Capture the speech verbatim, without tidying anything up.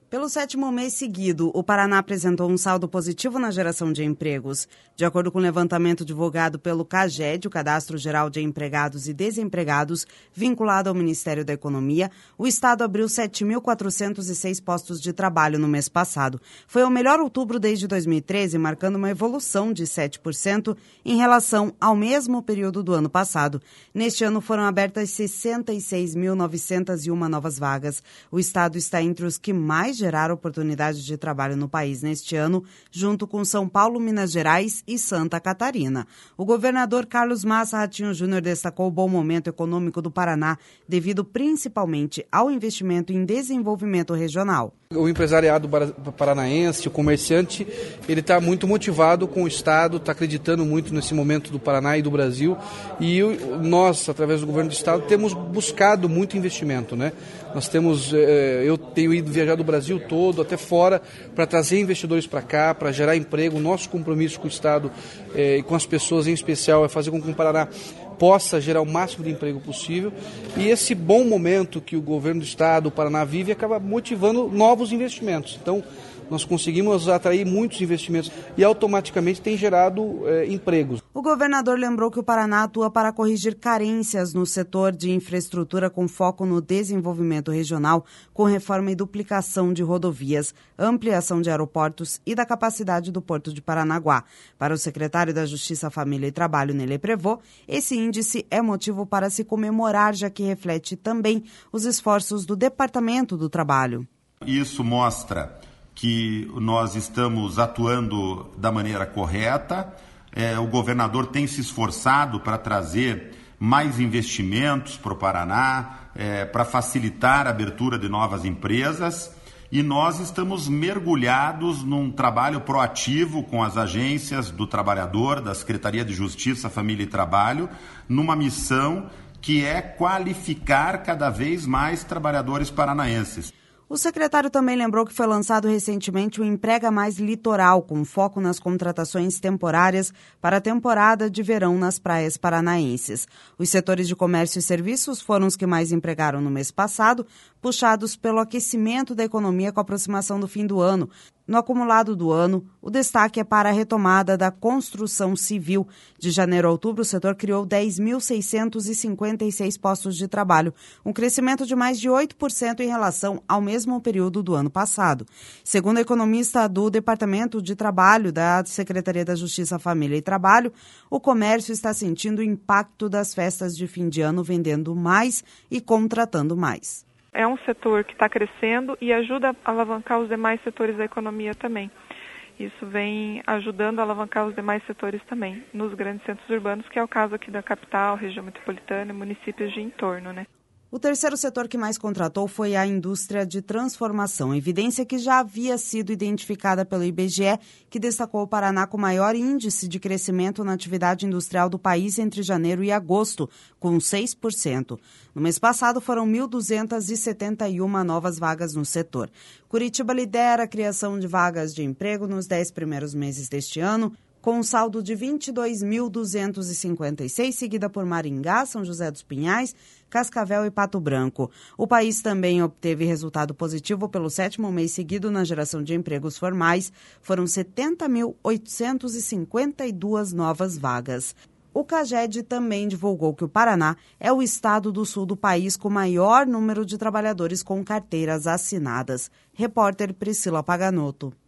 Pelo sétimo mês seguido, o Paraná apresentou um saldo positivo na geração de empregos. De acordo com o levantamento divulgado pelo CAGED, o Cadastro Geral de Empregados e Desempregados, vinculado ao Ministério da Economia, o Estado abriu sete mil quatrocentos e seis postos de trabalho no mês passado. Foi o melhor outubro desde dois mil e treze, marcando uma evolução de sete por cento em relação ao mesmo período do ano passado. Neste ano foram abertas sessenta e seis mil novecentas e uma novas vagas. O Estado está entre os que mais gerar oportunidades de trabalho no país neste ano, junto com São Paulo, Minas Gerais e Santa Catarina. O governador Carlos Massa Ratinho Júnior destacou o bom momento econômico do Paraná, devido principalmente ao investimento em desenvolvimento regional. O empresariado paranaense, o comerciante, ele está muito motivado com o Estado, está acreditando muito nesse momento do Paraná e do Brasil, e nós, através do governo do Estado, temos buscado muito investimento, né? Nós temos, eu tenho ido viajar do Brasil todo, até fora, para trazer investidores para cá, para gerar emprego. O nosso compromisso com o Estado e com as pessoas em especial é fazer com que o Paraná possa gerar o máximo de emprego possível, e esse bom momento que o governo do Estado, o Paraná, vive, acaba motivando novos investimentos. Então, nós conseguimos atrair muitos investimentos e automaticamente tem gerado é, empregos. O governador lembrou que o Paraná atua para corrigir carências no setor de infraestrutura com foco no desenvolvimento regional, com reforma e duplicação de rodovias, ampliação de aeroportos e da capacidade do Porto de Paranaguá. Para o secretário da Justiça, Família e Trabalho, Nele Prevô, esse índice é motivo para se comemorar, já que reflete também os esforços do Departamento do Trabalho. Isso mostra que nós estamos atuando da maneira correta. É, o governador tem se esforçado para trazer mais investimentos para o Paraná, é, para facilitar a abertura de novas empresas, e nós estamos mergulhados num trabalho proativo com as agências do trabalhador, da Secretaria de Justiça, Família e Trabalho, numa missão que é qualificar cada vez mais trabalhadores paranaenses. O secretário também lembrou que foi lançado recentemente o Emprega Mais Litoral, com foco nas contratações temporárias para a temporada de verão nas praias paranaenses. Os setores de comércio e serviços foram os que mais empregaram no mês passado, puxados pelo aquecimento da economia com a aproximação do fim do ano. No acumulado do ano, o destaque é para a retomada da construção civil. De janeiro a outubro, o setor criou dez mil seiscentos e cinquenta e seis postos de trabalho, um crescimento de mais de oito por cento em relação ao mesmo período do ano passado. Segundo a economista do Departamento de Trabalho da Secretaria da Justiça, Família e Trabalho, o comércio está sentindo o impacto das festas de fim de ano, vendendo mais e contratando mais. É um setor que está crescendo e ajuda a alavancar os demais setores da economia também. Isso vem ajudando a alavancar os demais setores também, nos grandes centros urbanos, que é o caso aqui da capital, região metropolitana e municípios de entorno, né? O terceiro setor que mais contratou foi a indústria de transformação, evidência que já havia sido identificada pelo I B G E, que destacou o Paraná com o maior índice de crescimento na atividade industrial do país entre janeiro e agosto, com seis por cento. No mês passado, foram mil duzentas e setenta e uma novas vagas no setor. Curitiba lidera a criação de vagas de emprego nos dez primeiros meses deste ano, com um saldo de vinte e dois mil duzentos e cinquenta e seis, seguida por Maringá, São José dos Pinhais, Cascavel e Pato Branco. O país também obteve resultado positivo pelo sétimo mês seguido na geração de empregos formais. Foram setenta mil oitocentos e cinquenta e duas novas vagas. O CAGED também divulgou que o Paraná é o estado do sul do país com maior número de trabalhadores com carteiras assinadas. Repórter Priscila Paganotto.